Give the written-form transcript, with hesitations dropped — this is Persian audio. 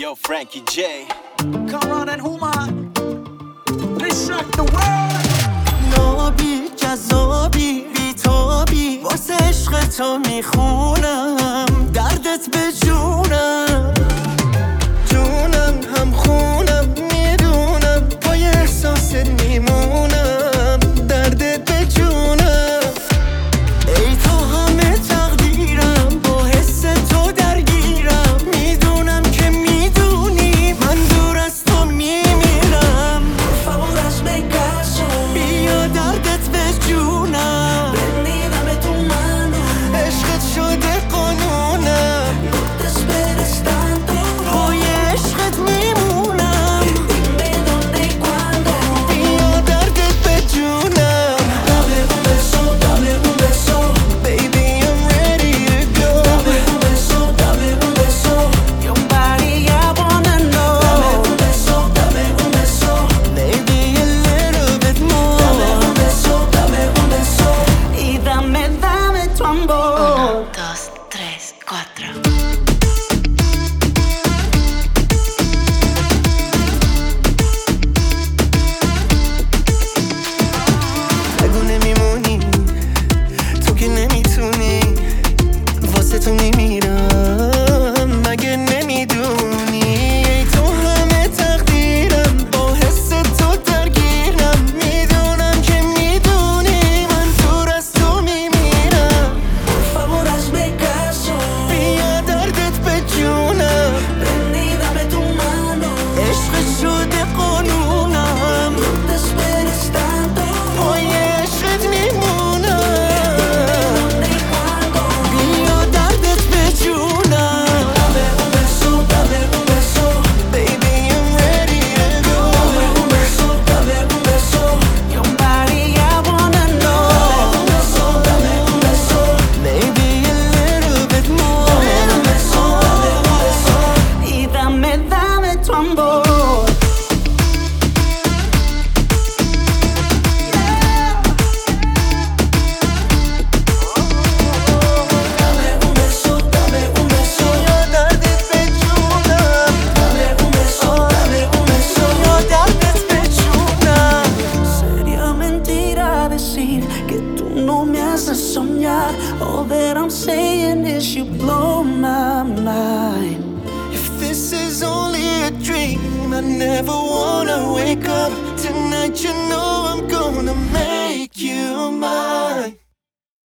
Yo, Frankie J. Kamran and Human. Let's rock the world. نابی جذابی بیتابی واسه عشق تو میخونم دردت به جونم جونم هم خونم میدونم پای احساست میمونم دردت به جونم ای تو همه تقدیرم با حس تو درگیرم میدونم که میدونی من دور از تو میمیرم favor hazme caso بیا دردت به جونم prendida tu mano عشقت شده قانونم no te esperes tanto پای عشقت میمونم dime dónde y cuándo بیا دردت به جونم dame un beso Baby I'm ready to go dame un beso Your body I wanna know dame un beso Maybe a little bit more dame un beso Y dame tu amor 1, 2, 3, 4. بگو نمیمونی تو که نمیتونی واسه تو میمیرم مگه نمیدونی ای تو همه تقدیرم با حس تو درگیرم میدونم که میدونی من دور از تو میمیرم favor hazme caso بیا دردت به جونم prendida tu mano عشق شده قانونم no te esperes tanto پای عشقت میمونم dónde y cuándo بیا دردت به جونم dame un beso Baby I'm ready to go dame un beso Your body I wanna know dame un beso Maybe a little bit more Y dame tu amor dame un beso بیا دردت به جونم dame un beso بیا دردت به جونم Sería mentira decir que tú no me haces soñar All that I'm saying is you blow my mind If this is only a dream I never wanna wake up Tonight you know I'm gonna make you mine